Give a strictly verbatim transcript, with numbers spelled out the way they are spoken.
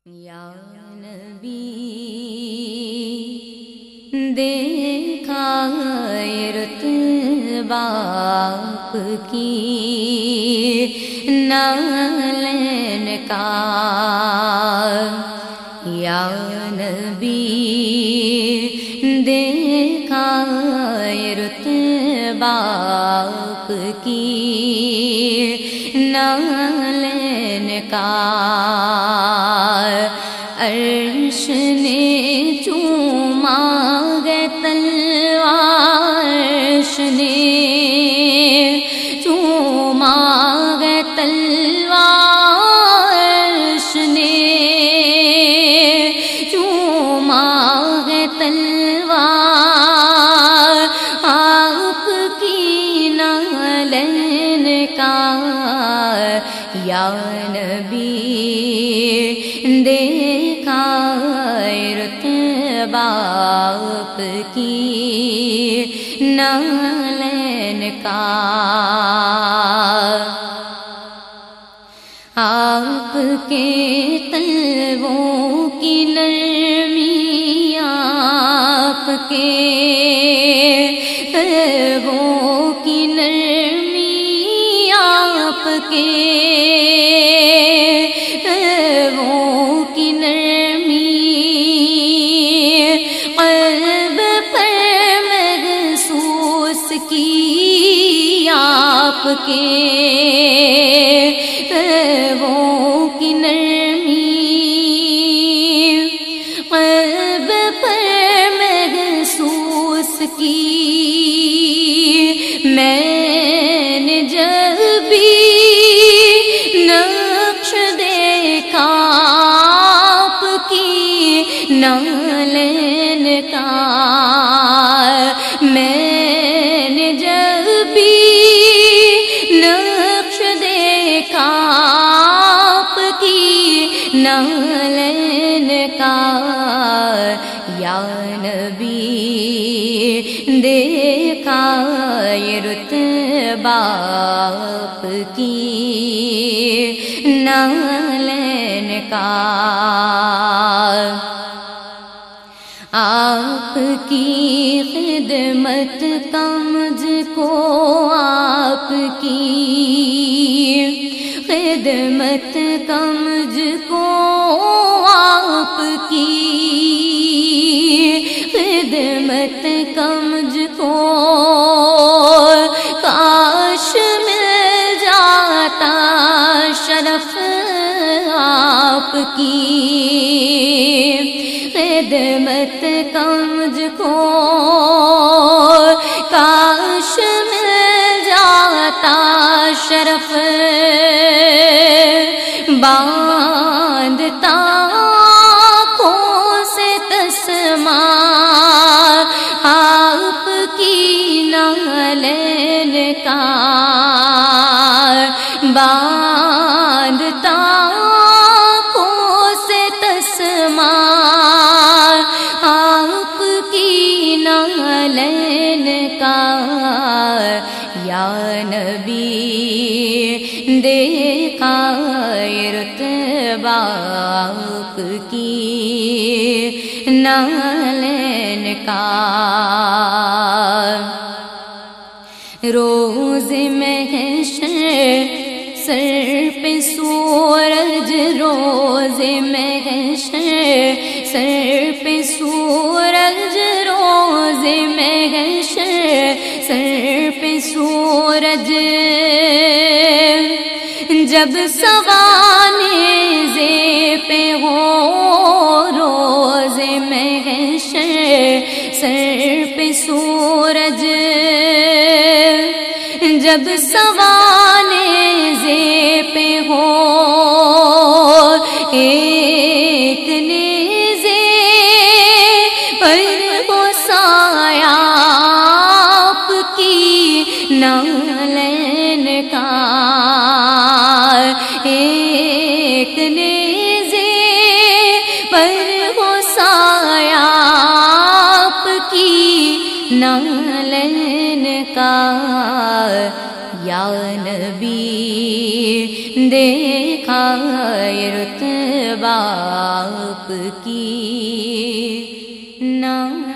یا نبی دیکھا رتبہ آپ کی نالین کا، یا نبی دیکھا رتبہ آپ کی نالین کا، عرش نے چوما گے تلوار، عرش نے چوما گے تلوار، عرش نے چوما گے تلوار آپ کی نالین کا، یا نبی دیکھا رتبہ آپ کی نالین کا، آپ کے طلبوں کی نرمی، آپ کے طلبوں کی نرمی، آپ کے طلبوں کی نرمی قلب پر محسوس کی، آپ کے طلبوں کی نرمی قلب پر محسوس کی، میں نے جب بھی نقش دیکھا آپ کی نالین کا، میں نے جب بھی نقش دیکھا آپ کی نالین کا، یا نبی دیکھا یہ رتبہ آپ کی نالین کا، آپ کی خدمت کا مجھ کو، آپ کی خدمت کا مجھ کو، آپ کی خدمت کا مجھ کو کاش مل جاتا شرف، آپ کی خدمت کا مجھ کو کاش مل جاتا شرف، باندھتا آنکھوں سے تسمار آپ کی نالین کا، باندھتا آنکھوں سے تسمار آپ کی نالین کا، یا نبی دیکھا رتبہ آپ کی نالین کا، روز محشر سر پہ سورج، روز محشر سر پہ سورج، روز محشر سر پہ سورج، جب سوانے پہ ہو روز محشر سر پہ سورج، جب سوانے پہ ہو ایک نیزے پر ہو سایہ آپ کی نالین کا، ایک نیزے پر ہو سایہ آپ کی نالین کا، یا نبی دیکھا رتبہ बाप की ना